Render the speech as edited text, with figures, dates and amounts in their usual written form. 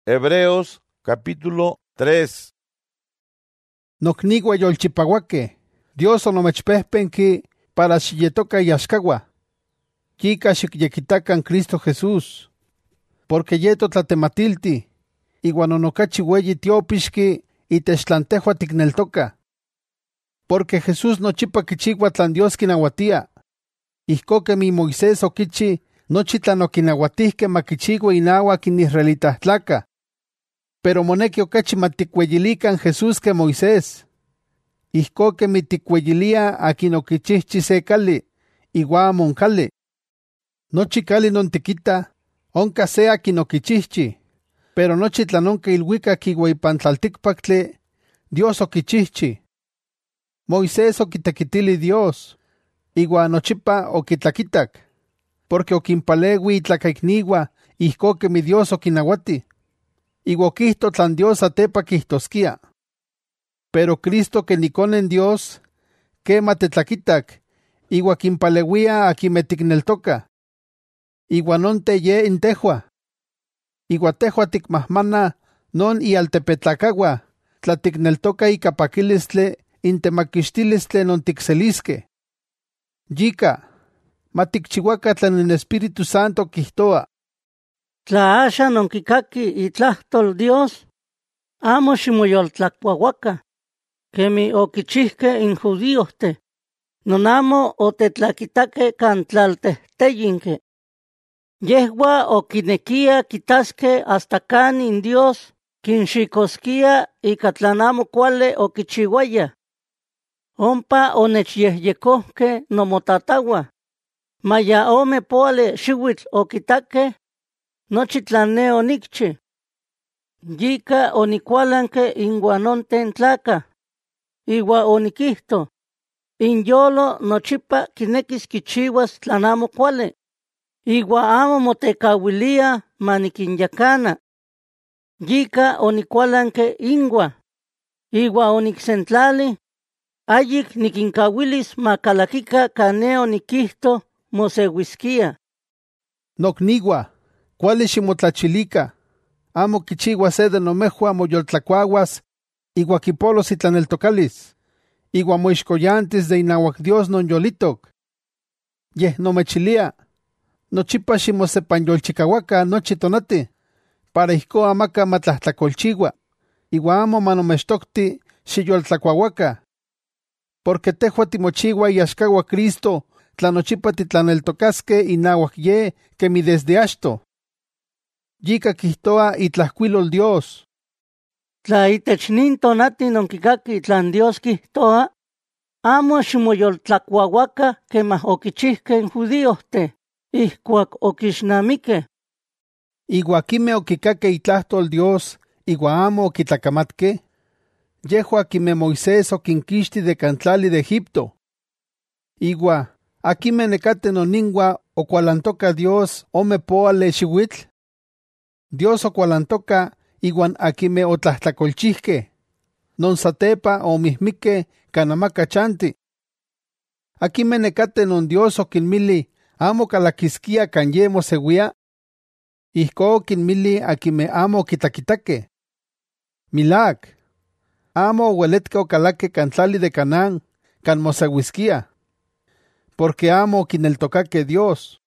Hebreos capítulo 3. Nocnigua yolchipahuaque, Dios onomechpehpenki para xiyetoca yaxcagua. Yika xicyekitacan Cristo Jesús, porque yeto tlatematilti, iuan onocachi ueyi tiopixki itech tlan tehua tikneltoca. Porque Jesús nochipa kichiua tlan Dios kinauatia. Ijko kemi Moisés okichi nochi tlan okinauatihke makichiua inauak in israelitahtlaca. Pero moneki okachi maticueyilican Jesús que Moisés. Ijko kemi ticueyilia akin okichihchi se cali, iua amo oncali. Nochi cali non tiquita, onca se akin okichihchi, pero nochi tlan onca ilhuicac iua ipan tlalticpactli, Dios okichihchi. Moisés okitequitili Dios, iua nochipa okitlaquitac, porque okinpaleui itlacaicniua ijko kemi Dios okinauati. Iua okihto tlan Dios atepa kihtosquia. Pero Cristo que niconen Dios, quema tetlaquitac, iua kinpaleuia akime tikneltoca. Iua nonte ye intehua. Iua tehua tikmahmana non ialtepetlacagua, tla tikneltoca ika paquilistle intemaquixtilistle non tikselisque. Yika, matikchihuaca tlan in Espíritu Santo kihtoa. Tla axan nonkikaki itlahtol Dios, amo ximoyoltlacuahuaca, kemi okichihke in judíohte, non amo otetlaquitaque can tlaltehteyinque. Yehua okinequia quitaske hasta can in Dios kinxicosquia ika tlan amo cuale okichiuaya. Ompa onechyehyecohque nomotatahua, maya ome poale xiuitl okitaque, nochi tlan ne onikchi. Yika onikualanque inguanonten tlaca, iua onikihto, inyolo nochipa kinequis kichiuas tlan amo cuale, iua amo motecahuilia manikinyacana. Yika onikualanque ingua, iua oniksentlali, ayik nikincahuilis macalaquica cane onikihto moseuisquia. Nocnigua, cuali ximotlachilica, amo kichiua se de nomejua moyoltlacuaguas, iua kipolos itlaneltocalis, iua moixcoyantis de inauac Dios non yolitoc. Yeh nomechilia, nochipa ximosepanyolchicahuaca nochi tonati, para ijko amaca matlahtlacolchiua, iua amo manomextocti xiyoltlacuahuaca. Porque tehua timochiua iaxcagua Cristo, tla nochipa titlaneltocasque inauac ye kemi desde achto. Yika kihtoa itlahcuilol Dios. Tla itech nin tonati nonkikaki tlan Dios kihtoa, amo ximoyoltlacuahuaca kemah okichihke in judíohte, ihcuac okixnamique. Iua quime okikake itlahtol Dios, iua amo okitlacamatque, yehua quime Moisés okinquixti de cantlali de Egipto. Iua, aquime necate noningua okualantoca Dios ome poale xiuitl. Dios okualantoca iguan aquime otlahtlacolchihque, non satepa omihmique canamaca chanti. Aquime necate non Dios okinmili amo calaquisquia can ye moseuia. Ijko okinmili aquime amo okitlaquitaque. Milac, amo hueletque ocalaque can tlali de Canaán, can moseuisquia, porque amo okineltocaque Dios.